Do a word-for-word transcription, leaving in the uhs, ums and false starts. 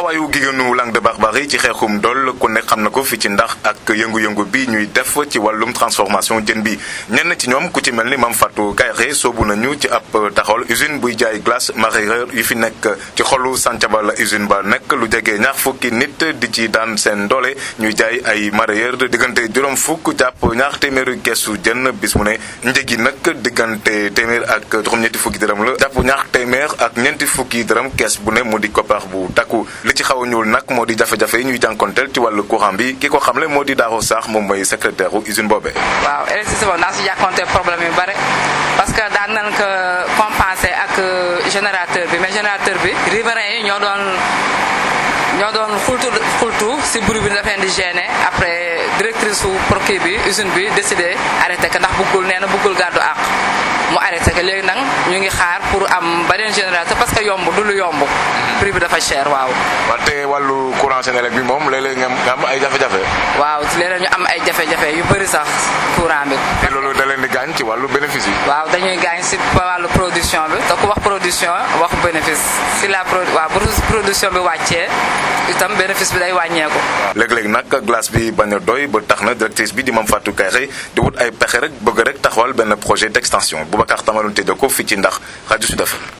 taxawaayu jigéenu Langue de Barbarie ci xeexum dool ku nekk xam na ko fi ci ndax ak yëngu-yëngu bi ñuy def ci wàllum transformation jën bi ñenn ci ñoom ku ci mel ni Mame Fatou Kayre soobu nañu ci ab taxawal usine buy jaay glace mareyeur yu fi nekk ci xolu Santhiaba la usine ba nekk lu jege ñaar fukki nit di ci daan seen doole ñuy jaay ay mareyeur diggante juróom fukk jàpp ñaar téeméeri keesu jën bis mu ne njëg yi nag diggante téeméer ak juróom-ñetti fukki dërëm la jàpp ñaar téeméer ak ñeenti fukki dërëm kees bu ne mu di koppar bu takku li ci xaw a ñuul nag moo di jafe-jafe yi ñuy jànkonteel ci wàllu courant bi ki ko xamle moo di Daro Sarr moom mooy secrétaire u usine boobee. waaw électricité boobu daa si jànkonteel problème yu bare parce que daan nañ ko compenser ak générateur bi mais générateur bi riverains yi ñoo doon ñoo doon xultu xultu si bruit bi dafa leen di gêner après directrice su proki bi usine bi décidé arrêté que ndax bëggul nee na bëggul gàddu àq mu arrêté que léegi nag ñu ngi xaar pour am beneen générateur parce que yomb du lu yomb prix bi dafa cher waaw. wante wàllu courant Senelec bi moom léeg-léeg nga am ay jafe-jafe. waaw léeg-léeg ñu am ay jafe-jafe yu bëri sax courant bi. te loolu da leen di gaañ ci wàllu bénéfice yi. waaw dañuy gaañ si wàllu production bi te ku wax production wax bénéfice si la pro waaw bu production bi wàccee itam bénéfice bi day wàññeeku. léeg-léeg nag glace bi bañ a doy ba tax na directrice bi di Mame Fatou Kayre di wut ay pexe rek bëgg rek taxawal benn projet d'extension Boubacar Tamalou Tédeko fii ci ndax rajo Sud F M